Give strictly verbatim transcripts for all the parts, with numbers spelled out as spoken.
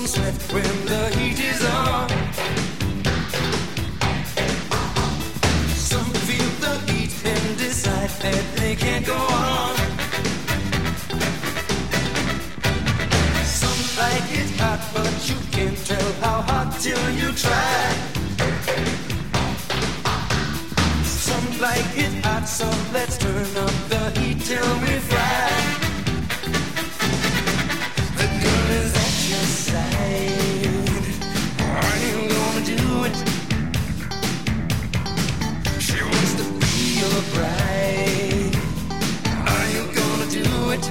some sweat when the heat is on. Some feel the heat and decide that they can't go on. Some like it hot, but you can't tell how hot till you try. Some like it hot, so let's turn up the heat till we fry. The girl is at your side. Are you gonna do it? She wants to be your bride. Are you gonna do it?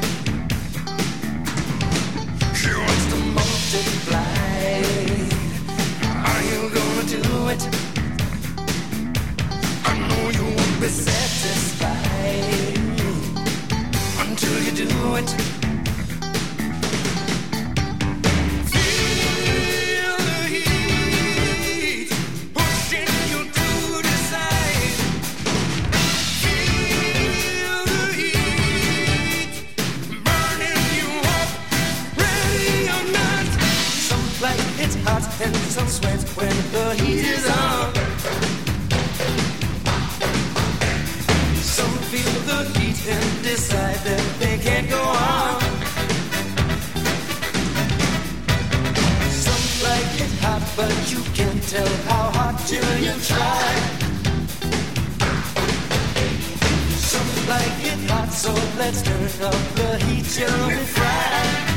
She wants to multiply. Are you gonna do it? I know you won't be satisfied until you do it. Feel the heat pushing you to the side. Feel the heat burning you up, ready or not. Some like it hot and some sweat when the heat is on. Some feel the heat and decide that they can't go on. Some like it hot, but you can't tell how hot till you try. Some like it hot, so let's turn up the heat till we fry.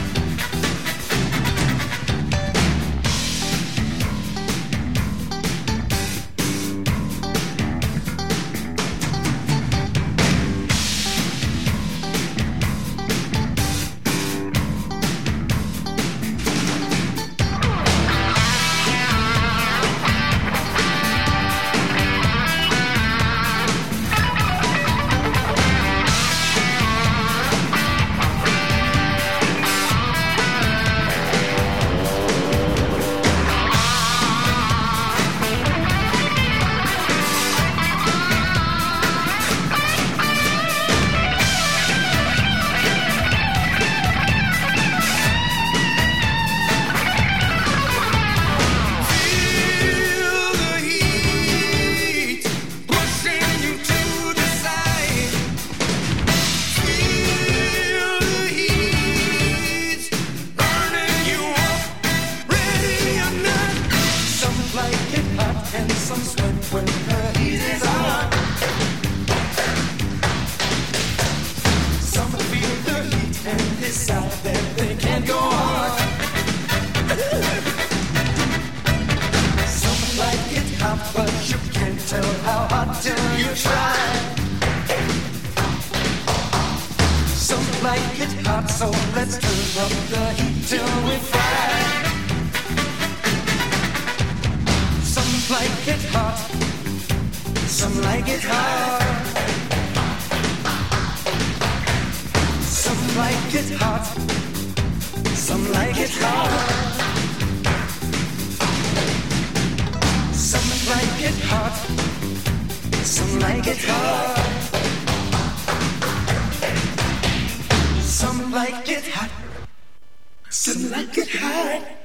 Like it hot, so let's turn up the heat till we fry. Some like it hot, some like it hot. Some like it hot, some like it hot. Some like it hot, some like it hot. Some like it hot, some like it hot.